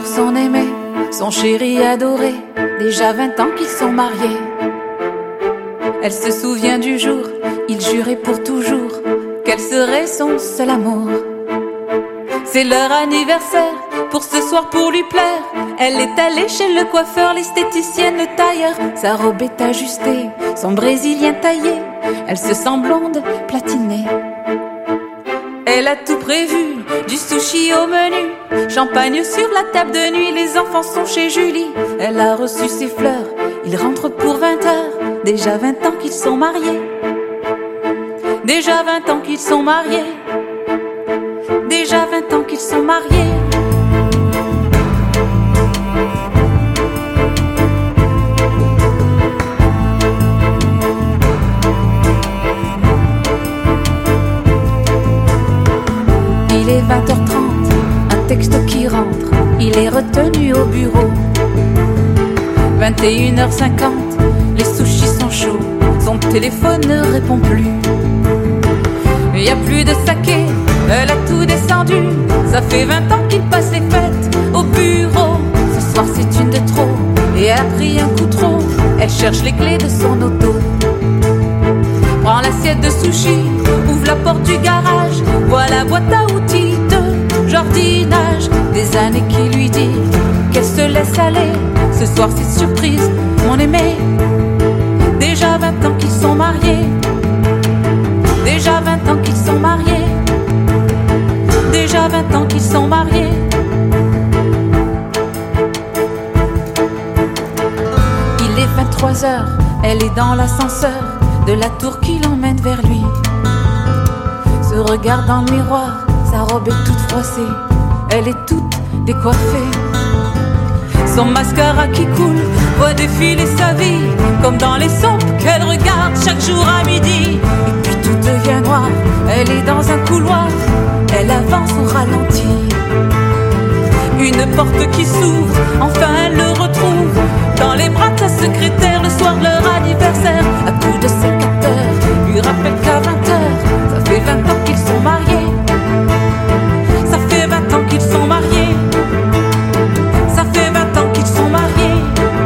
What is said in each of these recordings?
son aimé, son chéri adoré, déjà 20 ans qu'ils sont mariés. Elle se souvient du jour, ils juraient pour toujours qu'elle serait son seul amour. C'est leur anniversaire, pour ce soir pour lui plaire, elle est allée chez le coiffeur, l'esthéticienne, le tailleur. Sa robe est ajustée, son brésilien taillé, elle se sent blonde, platinée. Elle a tout prévu, du sushi au menu, champagne sur la table de nuit, les enfants sont chez Julie. Elle a reçu ses fleurs, ils rentrent pour 20h, déjà 20 ans qu'ils sont mariés. Déjà 20 ans qu'ils sont mariés. Déjà 20 ans qu'ils sont mariés. Il est 20h30, un texto qui rentre, il est retenu au bureau. 21h50, les sushis sont chauds, son téléphone ne répond plus. Il n'y a plus de saké, elle a tout descendu, ça fait 20 ans qu'il passe les fêtes au bureau. Ce soir c'est une de trop, et elle a pris un coup trop, elle cherche les clés de son auto. Prends l'assiette de sushi, ouvre la porte du garage, voit la boîte à outils de jardinage. Des années qui lui dit qu'elle se laisse aller, ce soir c'est surprise, mon aimé. Déjà 20 ans qu'ils sont mariés. Déjà 20 ans qu'ils sont mariés. Déjà 20 ans qu'ils sont mariés. Il est 23h, elle est dans l'ascenseur de la tour qui l'emmène vers lui. Se regarde dans le miroir, sa robe est toute froissée, elle est toute décoiffée. Son mascara qui coule voit défiler sa vie, comme dans les soaps qu'elle regarde chaque jour à midi. Et puis tout devient noir, elle est dans un couloir, elle avance au ralenti. Une porte qui s'ouvre, enfin elle le retrouve dans les bras de sa secrétaire le soir de leur anniversaire. À coups de sécateur, lui rappelle qu'à 20h, ça fait 20 ans qu'ils sont mariés. Ça fait 20 ans qu'ils sont mariés. Ça fait 20 ans qu'ils sont mariés.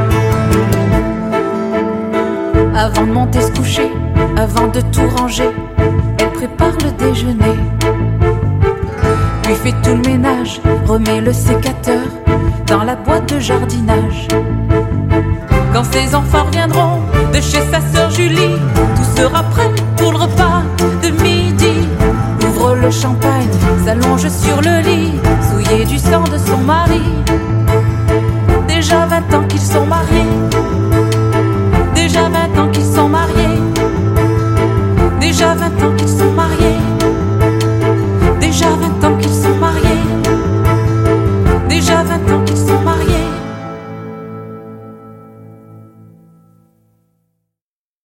Avant de monter se coucher, avant de tout ranger, elle prépare le déjeuner, lui fait tout le ménage, remet le sécateur dans la boîte de jardinage. Quand ses enfants reviendront de chez sa sœur Julie, tout sera prêt pour le repas de midi. Ouvre le champagne, s'allonge sur le lit, souillé du sang de son mari. Déjà 20 ans qu'ils sont mariés. Déjà 20 ans qu'ils sont mariés. Déjà 20 ans qu'ils sont mariés.